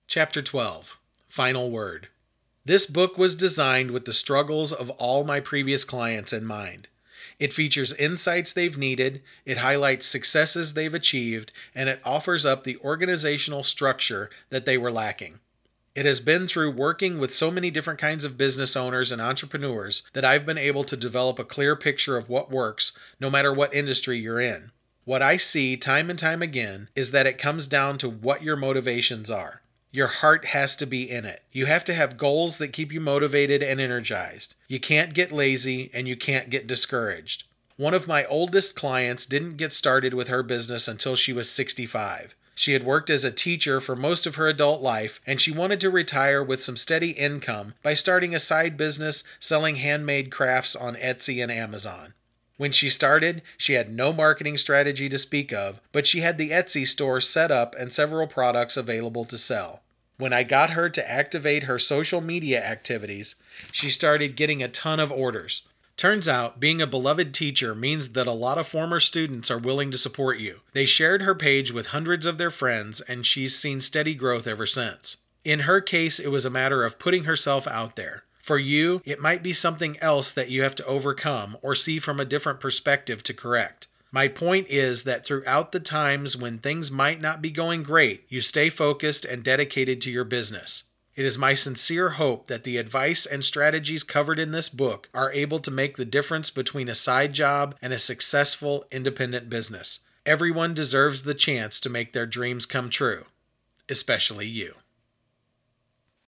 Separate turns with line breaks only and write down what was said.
Chapter 12, Final Word. This book was designed with the struggles of all my previous clients in mind. It features insights they've needed, it highlights successes they've achieved, and it offers up the organizational structure that they were lacking. It has been through working with so many different kinds of business owners and entrepreneurs that I've been able to develop a clear picture of what works, no matter what industry you're in. What I see time and time again is that it comes down to what your motivations are. Your heart has to be in it. You have to have goals that keep you motivated and energized. You can't get lazy and you can't get discouraged. One of my oldest clients didn't get started with her business until she was 65. She had worked as a teacher for most of her adult life, and she wanted to retire with some steady income by starting a side business selling handmade crafts on Etsy and Amazon. When she started, she had no marketing strategy to speak of, but she had the Etsy store set up and several products available to sell. When I got her to activate her social media activities, she started getting a ton of orders. Turns out, being a beloved teacher means that a lot of former students are willing to support you. They shared her page with hundreds of their friends, and she's seen steady growth ever since. In her case, it was a matter of putting herself out there. For you, it might be something else that you have to overcome or see from a different perspective to correct. My point is that throughout the times when things might not be going great, you stay focused and dedicated to your business. It is my sincere hope that the advice and strategies covered in this book are able to make the difference between a side job and a successful independent business. Everyone deserves the chance to make their dreams come true, especially you.